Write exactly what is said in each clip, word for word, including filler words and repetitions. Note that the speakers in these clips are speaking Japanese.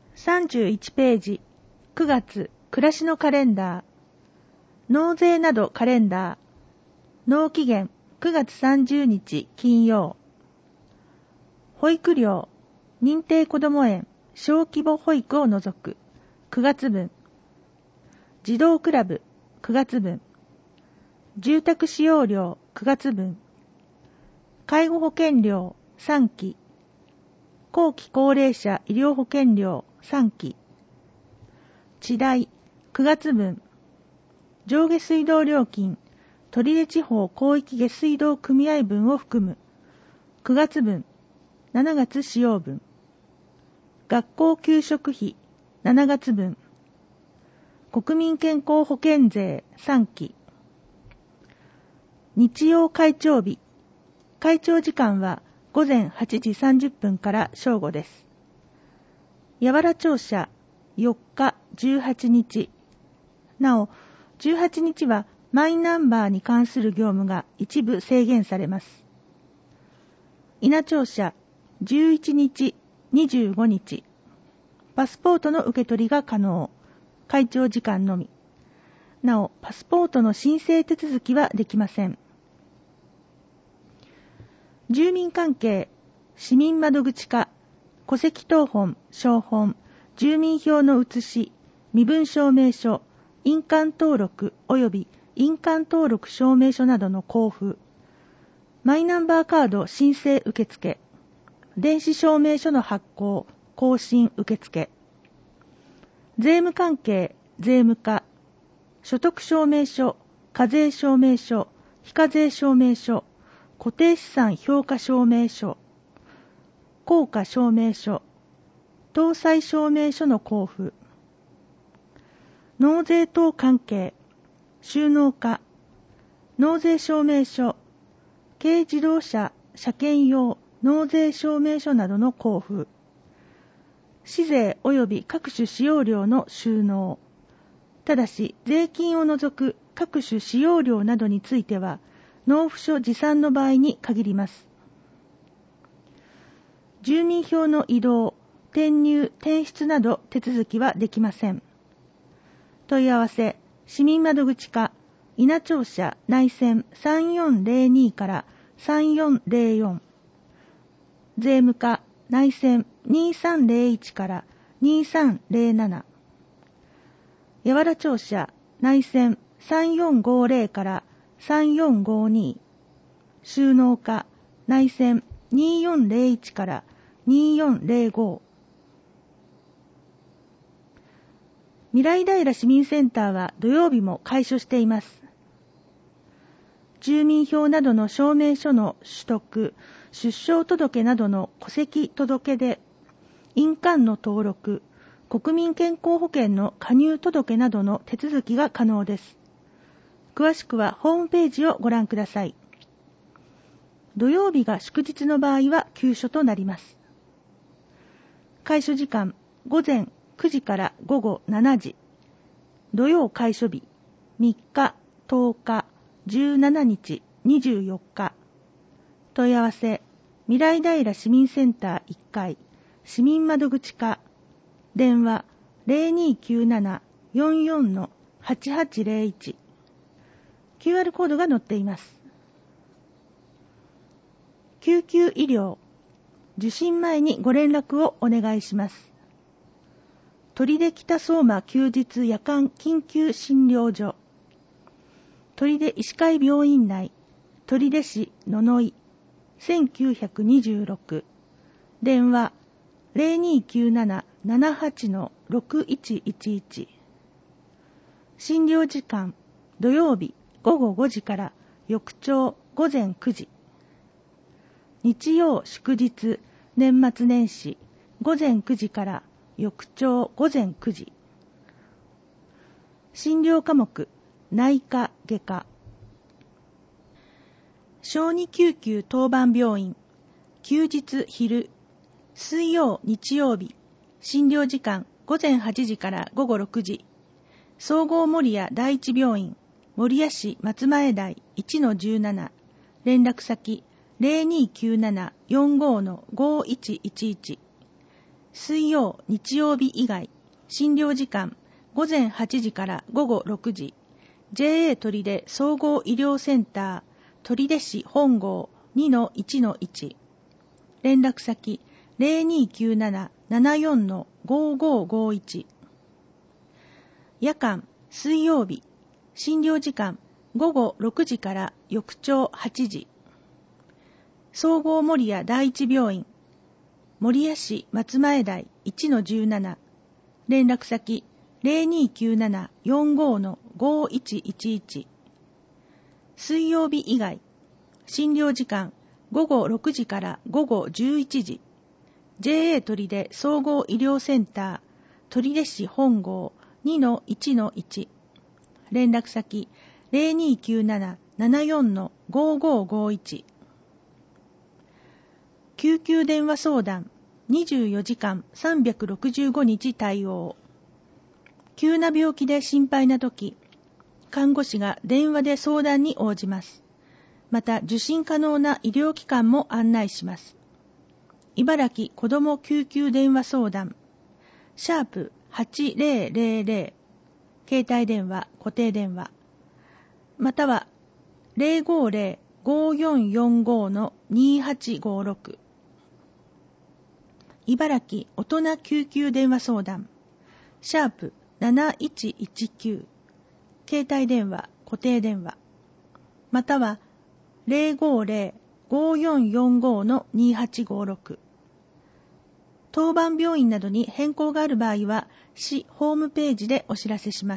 さんじゅういちページ、くがつ、暮らしのカレンダー。納税などカレンダー。納期限、くがつさんじゅうにち金曜。保育料、認定こども園、小規模保育を除く、くがつ分。児童クラブ、くがつ分。住宅使用料、くがつ分。介護保険料、さんき。後期高齢者医療保険料、さんき。地代、くがつ分。上下水道料金、取手地方広域下水道組合分を含む、くがつ分、しちがつ使用分。学校給食費、しちがつ分。国民健康保険税、さんき。日曜開庁日。開庁時間はごぜんはちじさんじゅっぷんから正午です。八原庁舎、よっかじゅうはちにち。なお、じゅうはちにちはマイナンバーに関する業務が一部制限されます。稲庁舎、じゅういちにち、にじゅうごにち。パスポートの受け取りが可能。開庁時間のみ。なお、パスポートの申請手続きはできません。住民関係、市民窓口課、戸籍謄本、照本、住民票の写し、身分証明書、印鑑登録及び印鑑登録証明書などの交付、マイナンバーカード申請受付、電子証明書の発行、更新受付、税務関係、税務課、所得証明書、課税証明書、非課税証明書、固定資産評価証明書、効果証明書、搭載証明書の交付、納税等関係、収納課、納税証明書、軽自動車車検用納税証明書などの交付、市税及び各種使用料の収納、ただし税金を除く各種使用料などについては、納付書持参の場合に限ります。住民票の移動、転入、転出など手続きはできません。問い合わせ、市民窓口課、稲庁舎内線さんよんぜろにからさんよんぜろよん、税務課内線にさんぜろいちからにさんぜろなな、八原庁舎内線さんよんごぜろからさんよんごに、収納課内線によんぜろいちからによんぜろご。未来平市民センターは土曜日も開所しています。住民票などの証明書の取得、出生届などの戸籍届で、印鑑の登録、国民健康保険の加入届などの手続きが可能です。詳しくはホームページをご覧ください。土曜日が祝日の場合は休所となります。開所時間、午前くじから午後しちじ。土曜開所日、みっか、とおか、じゅうしちにち、にじゅうよっか。問い合わせ、未来平市民センターいっかい、市民窓口課、電話ゼロにきゅうなな よんよん はちはちゼロいち。キューアール コードが載っています。救急医療、受診前にご連絡をお願いします。取手北相馬休日夜間緊急診療所、取手医師会病院内、取手市野々井せんきゅうひゃくにじゅうろく、電話ゼロにきゅうなな ななはち ろくいちいちいち。診療時間、土曜日ごごごじから翌朝午前くじ。日曜祝日、年末年始、午前くじから翌朝午前くじ。診療科目、内科外科。小児救急当番病院、休日昼、水曜日曜日、診療時間午前はちじから午後ろくじ。総合守谷第一病院、守谷市松前台 いちのじゅうなな、連絡先ゼロにきゅうなな よんご ごいちいちいち。 水曜、日曜日以外、診療時間ごぜんはちじからごごろくじ、ジェーエー 取手総合医療センター、取手市本郷 にのいちのいち、連絡先 ゼロにきゅうなな ななよん ごごごいち。夜間、水曜日、診療時間ごごろくじから翌朝はちじ。総合守谷第一病院、守谷市松前台 いちのじゅうなな、連絡先 ゼロにきゅうなな よんご ごいちいちいち。水曜日以外、診療時間ごごろくじからごごじゅういちじ、ジェーエー 取手総合医療センター、取手市本郷 にのいちのいち、連絡先 ゼロにきゅうなな ななよん ごごごいち。救急電話相談にじゅうよじかんさんびゃくろくじゅうごにち対応。急な病気で心配なとき、看護師が電話で相談に応じます。また受診可能な医療機関も案内します。茨城子ども救急電話相談シャープはちぜろぜろぜろ、携帯電話固定電話、または ゼロごゼロ ごよんよんご にはちごろく。茨城大人救急電話相談シャープなないちいちきゅう、携帯電話固定電話、またはゼロごゼロ ごよんよんご にはちごろく。当番病院などに変更がある場合は市ホームページでお知らせします。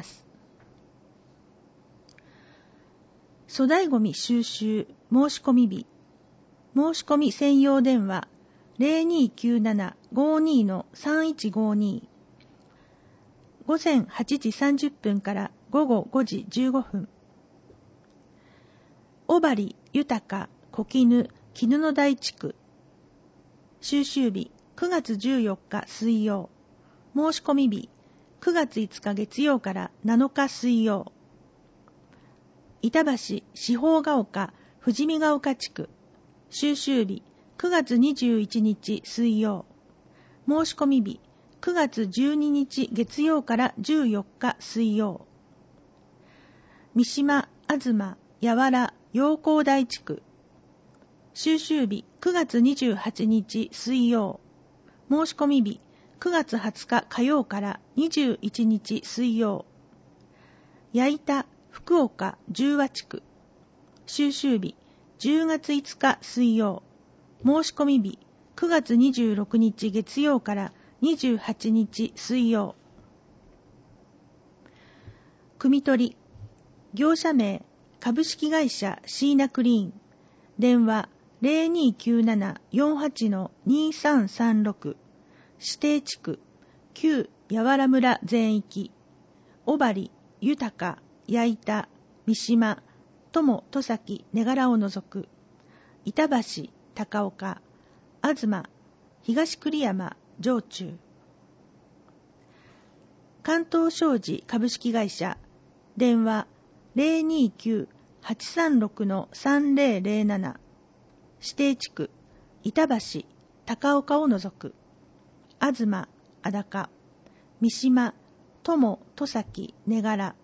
粗大ごみ収集申し込み日、申し込み専用電話ゼロにきゅうなな ごに さんいちごに、午前はちじさんじゅっぷんから午後ごじじゅうごふん。小針豊小絹絹の台地区、収集日くがつじゅうよっか水曜、申し込み日くがついつか月曜からなのか水曜。板橋四方ヶ丘富士見ヶ丘地区、収集日くがつにじゅういちにち水曜、申し込み日くがつじゅうににち月曜からじゅうよっか水曜。三島東八原陽光台地区、収集日くがつにじゅうはちにち水曜、申し込み日くがつはつか火曜からにじゅういちにち水曜。矢板福岡十和地区、収集日じゅうがついつか水曜、申し込み日くがつにじゅうろくにち月曜からにじゅうはちにち水曜。汲み取り業者名株式会社シーナクリーン、電話ゼロにきゅうなな よんはち にさんさんろく、指定地区旧八原村全域、小針豊矢板三島友戸崎根柄を除く、板橋高岡東東栗山上中。関東商事株式会社、電話ゼロにきゅう はちさんろく さんぜろぜろなな、指定地区板橋高岡を除く、東安高三島友戸崎根柄